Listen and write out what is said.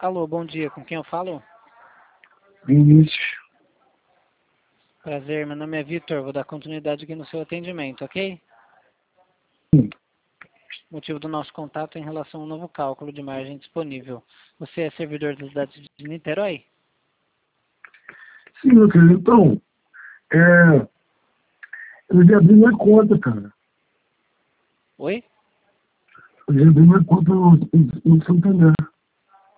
Alô, bom dia. Com quem eu falo? Vinícius. Prazer, meu nome é Vitor. Vou dar continuidade aqui no seu atendimento, ok? Sim, O motivo do nosso contato é em relação ao novo cálculo de margem disponível. Você é servidor da cidade de Niterói? sim, meu querido. Então, eu já abri minha conta, cara. Oi? Eu já abri minha conta no Santander.